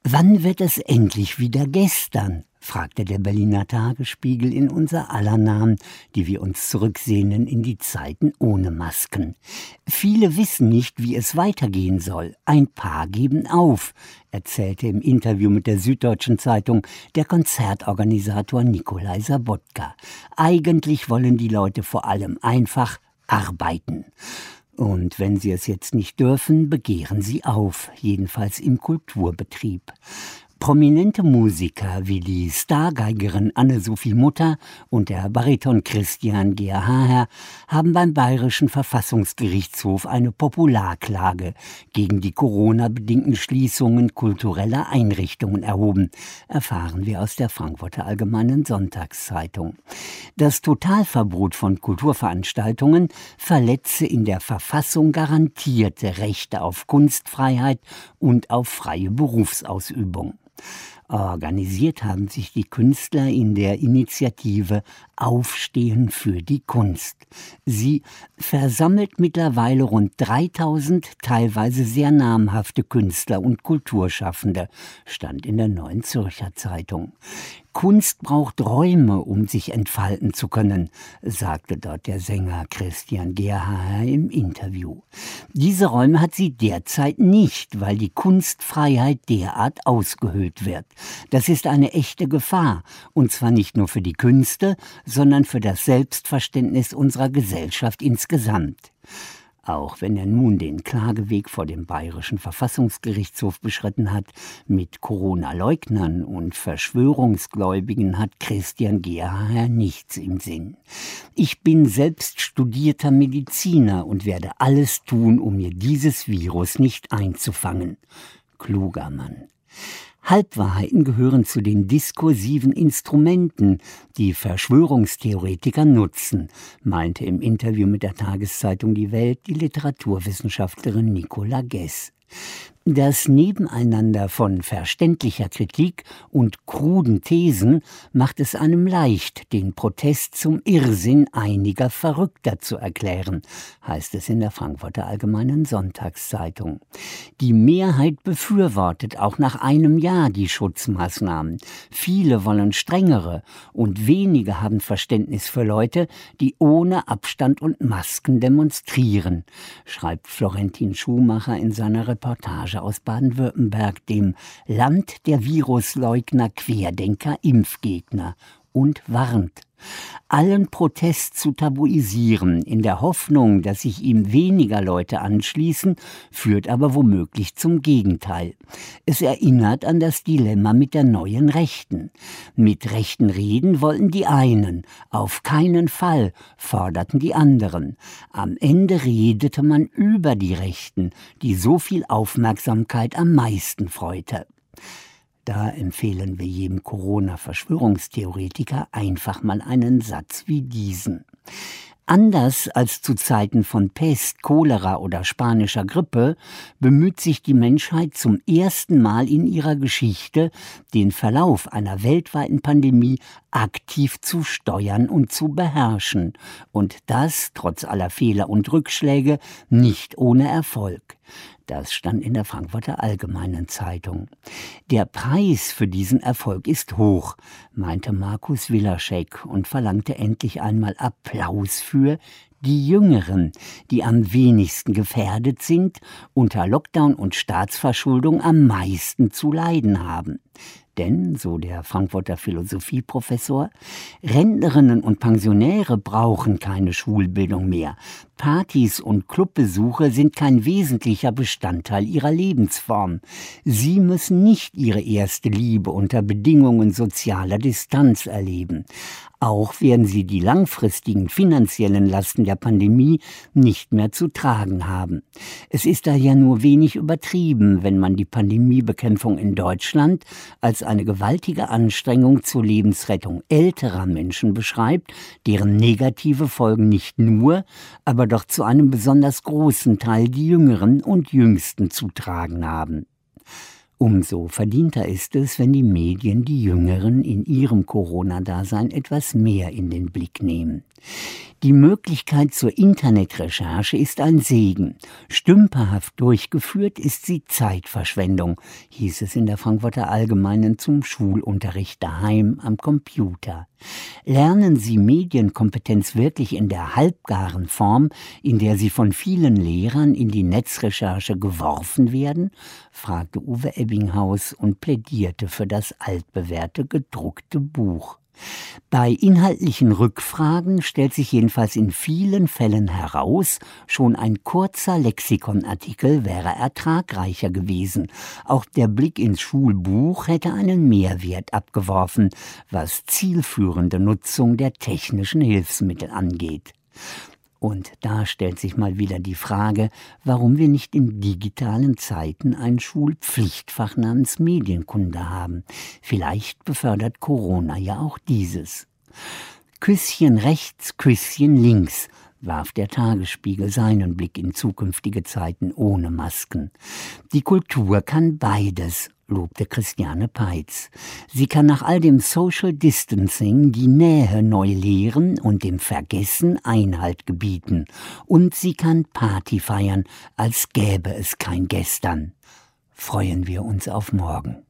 Wann wird es endlich wieder gestern? Fragte der Berliner Tagesspiegel in unser aller Namen, die wir uns zurücksehnen in die Zeiten ohne Masken. Viele wissen nicht, wie es weitergehen soll. Ein paar geben auf, erzählte im Interview mit der Süddeutschen Zeitung der Konzertorganisator Nikolai Sabotka. Eigentlich wollen die Leute vor allem einfach arbeiten. Und wenn sie es jetzt nicht dürfen, begehren sie auf, jedenfalls im Kulturbetrieb. Prominente Musiker wie die Stargeigerin Anne-Sophie Mutter und der Bariton Christian Gerhaher haben beim Bayerischen Verfassungsgerichtshof eine Popularklage gegen die Corona-bedingten Schließungen kultureller Einrichtungen erhoben, erfahren wir aus der Frankfurter Allgemeinen Sonntagszeitung. Das Totalverbot von Kulturveranstaltungen verletze in der Verfassung garantierte Rechte auf Kunstfreiheit und auf freie Berufsausübung. Organisiert haben sich die Künstler in der Initiative Aufstehen für die Kunst. Sie versammelt mittlerweile rund 3000 teilweise sehr namhafte Künstler und Kulturschaffende, stand in der Neuen Zürcher Zeitung. Kunst braucht Räume, um sich entfalten zu können, sagte dort der Sänger Christian Gerhaher im Interview. Diese Räume hat sie derzeit nicht, weil die Kunstfreiheit derart ausgehöhlt wird. Das ist eine echte Gefahr, und zwar nicht nur für die Künste, sondern für das Selbstverständnis unserer Gesellschaft insgesamt. Auch wenn er nun den Klageweg vor dem Bayerischen Verfassungsgerichtshof beschritten hat, mit Corona-Leugnern und Verschwörungsgläubigen hat Christian Gerhaher nichts im Sinn. Ich bin selbst studierter Mediziner und werde alles tun, um mir dieses Virus nicht einzufangen. Kluger Mann. Halbwahrheiten gehören zu den diskursiven Instrumenten, die Verschwörungstheoretiker nutzen, meinte im Interview mit der Tageszeitung Die Welt die Literaturwissenschaftlerin Nicola Gess. Das Nebeneinander von verständlicher Kritik und kruden Thesen macht es einem leicht, den Protest zum Irrsinn einiger Verrückter zu erklären, heißt es in der Frankfurter Allgemeinen Sonntagszeitung. Die Mehrheit befürwortet auch nach einem Jahr die Schutzmaßnahmen. Viele wollen strengere und wenige haben Verständnis für Leute, die ohne Abstand und Masken demonstrieren, schreibt Florentin Schumacher in seiner Reportage aus Baden-Württemberg, dem Land der Virusleugner, Querdenker, Impfgegner, und warnt. Allen Protest zu tabuisieren, in der Hoffnung, dass sich ihm weniger Leute anschließen, führt aber womöglich zum Gegenteil. Es erinnert an das Dilemma mit der neuen Rechten. Mit rechten Reden wollten die einen, auf keinen Fall forderten die anderen. Am Ende redete man über die Rechten, die so viel Aufmerksamkeit am meisten freute. Da empfehlen wir jedem Corona-Verschwörungstheoretiker einfach mal einen Satz wie diesen. Anders als zu Zeiten von Pest, Cholera oder spanischer Grippe bemüht sich die Menschheit zum ersten Mal in ihrer Geschichte, den Verlauf einer weltweiten Pandemie aktiv zu steuern und zu beherrschen. Und das, trotz aller Fehler und Rückschläge, nicht ohne Erfolg. Das stand in der Frankfurter Allgemeinen Zeitung. Der Preis für diesen Erfolg ist hoch, meinte Markus Wilaschek und verlangte endlich einmal Applaus für die Jüngeren, die am wenigsten gefährdet sind, unter Lockdown und Staatsverschuldung am meisten zu leiden haben. Denn, so der Frankfurter Philosophieprofessor, Rentnerinnen und Pensionäre brauchen keine Schulbildung mehr. Partys und Clubbesuche sind kein wesentlicher Bestandteil ihrer Lebensform. Sie müssen nicht ihre erste Liebe unter Bedingungen sozialer Distanz erleben. Auch werden sie die langfristigen finanziellen Lasten der Pandemie nicht mehr zu tragen haben. Es ist daher nur wenig übertrieben, wenn man die Pandemiebekämpfung in Deutschland als eine gewaltige Anstrengung zur Lebensrettung älterer Menschen beschreibt, deren negative Folgen nicht nur, aber doch zu einem besonders großen Teil die Jüngeren und Jüngsten zu tragen haben. Umso verdienter ist es, wenn die Medien die Jüngeren in ihrem Corona-Dasein etwas mehr in den Blick nehmen. Die Möglichkeit zur Internetrecherche ist ein Segen. Stümperhaft durchgeführt ist sie Zeitverschwendung, hieß es in der Frankfurter Allgemeinen zum Schulunterricht daheim am Computer. Lernen Sie Medienkompetenz wirklich in der halbgaren Form, in der sie von vielen Lehrern in die Netzrecherche geworfen werden? Fragte Uwe Ebbinghaus und plädierte für das altbewährte gedruckte Buch. Bei inhaltlichen Rückfragen stellt sich jedenfalls in vielen Fällen heraus, schon ein kurzer Lexikonartikel wäre ertragreicher gewesen. Auch der Blick ins Schulbuch hätte einen Mehrwert abgeworfen, was zielführende Nutzung der technischen Hilfsmittel angeht. Und da stellt sich mal wieder die Frage, warum wir nicht in digitalen Zeiten ein Schulpflichtfach namens Medienkunde haben. Vielleicht befördert Corona ja auch dieses. Küsschen rechts, Küsschen links, warf der Tagesspiegel seinen Blick in zukünftige Zeiten ohne Masken. Die Kultur kann beides, lobte Christiane Peitz. Sie kann nach all dem Social Distancing die Nähe neu lehren und dem Vergessen Einhalt gebieten. Und sie kann Party feiern, als gäbe es kein Gestern. Freuen wir uns auf morgen.